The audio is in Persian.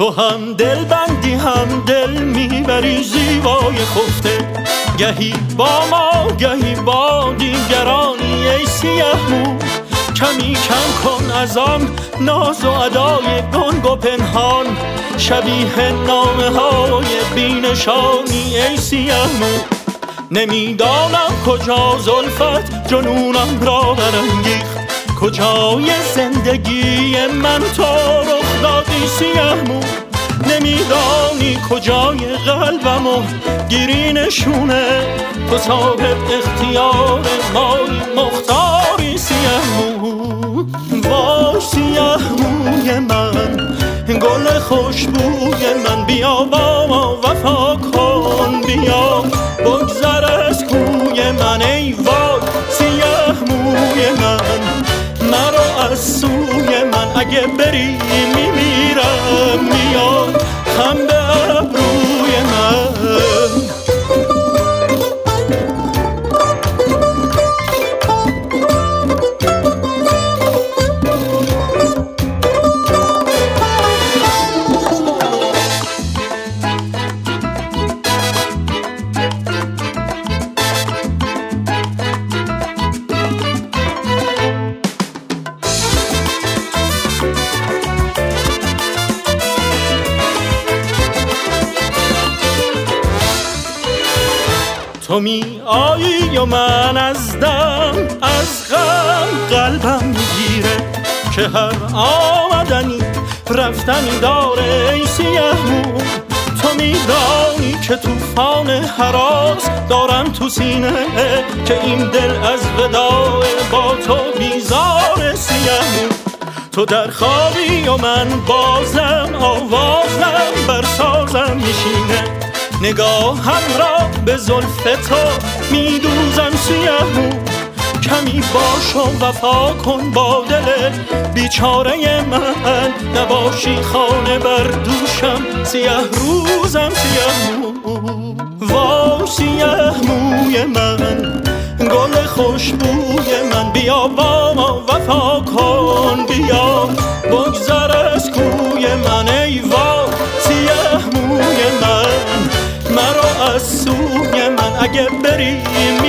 تو هم دل بندی هم دل میبری زیبای خفته، گهی با ما گهی با دیگرانی ای سیه مو. کمی کم کن از آن ناز و ادای گنگ و پنهان، شبیه نامه های بینشانی ای سیه مو. نمیدانم کجا زلفت جنونم را برانگیخت، کجای زندگی من تو رخ دادی سیه مو. نمیدانی کجای قلبمو گیری نشونه، تو صاحب اختیار مایی مختاری سیه مو. وای سیه موی من، گل خوشبوی من، بیا با ما وفا کن، بیا بگذر از کوی من. ای وای سیه موی من، مرا از سوی من، اگه بری میمیرم، میاد خم به ابروی من. تو می آیی و من از دم از غم قلبم میگیره، که هر آمدنی رفتنی داره ای سیه مو. تو میدانی که توفان هراس دارم تو سینه، که این دل از وداع با تو بیزار سیه مو. تو در خوابی و من بازم آوازم بر سازم میشینه، نگاهم را به زلف تو میدوزم سیه مو. کمی باش و وفا کن با دل بیچاره من، نباشی خانه بر دوشم سیه روزم سیه مو. وای سیه موی من، گل خوشبوی من، بیا با ما وفا کن، بیا بگذر از کوی من. ای وای سیه موی من، مرا از سوی من، اگه بری